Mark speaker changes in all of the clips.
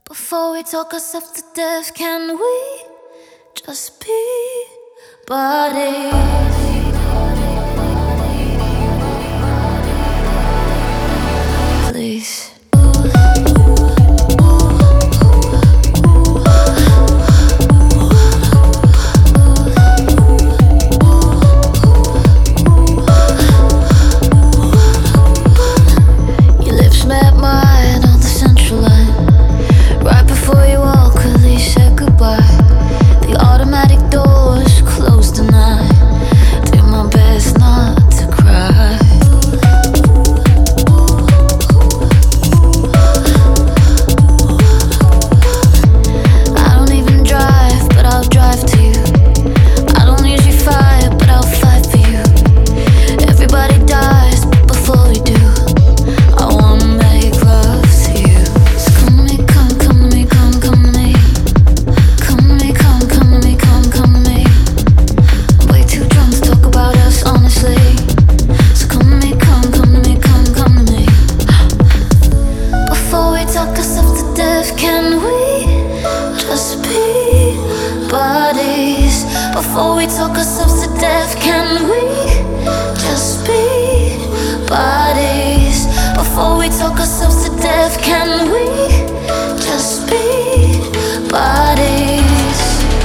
Speaker 1: Before we talk ourselves to death, can we just be buddies? Please. Your lips met mine on the central line. Right before you walk, quickly said goodbye. The automatic doors closed and I did my best not to cry. I don't even drive, but I'll drive to you. I don't usually fight, but I'll fight for you. Everybody dies, but before we do, I wanna make love to you. So come to me, come to me, come to me. Come to me, come to me, come to me. I'm way too drunk to talk about us honestly. So come to me, come to me, come to me. Before we talk ourselves to death, can we just be buddies? Before we talk ourselves to death, can we just be buddies? Before we talk ourselves to death, can we just be buddies?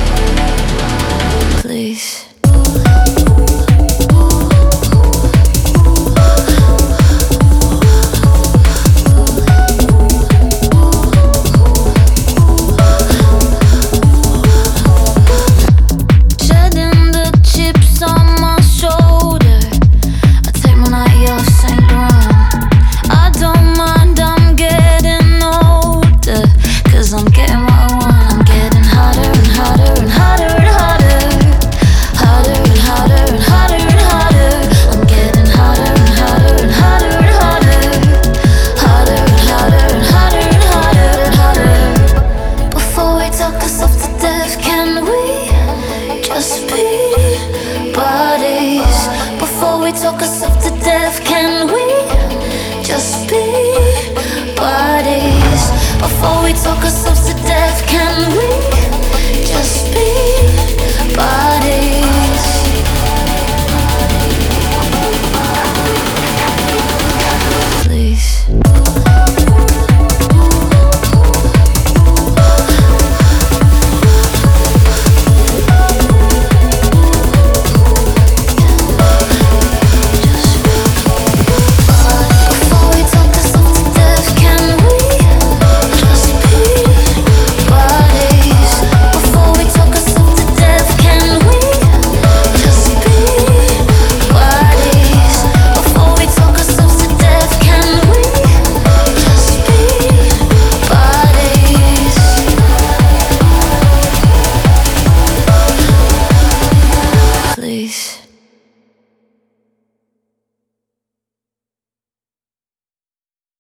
Speaker 1: Please. Shedding the chips on my shoulder, I take my night off Saint Laurent. I don't mind, I'm getting older, 'cause I'm getting what I want. I'm getting hotter and hotter and hotter and hotter. Hotter and hotter and hotter and hotter. I'm getting hotter and hotter and hotter and hotter. Hotter and hotter and hotter and hotter and hotter. Before we talk ourselves to death, can we just be buddies? Before we talk ourselves to death, can we just be buddies? Before we talk ourselves to death, can we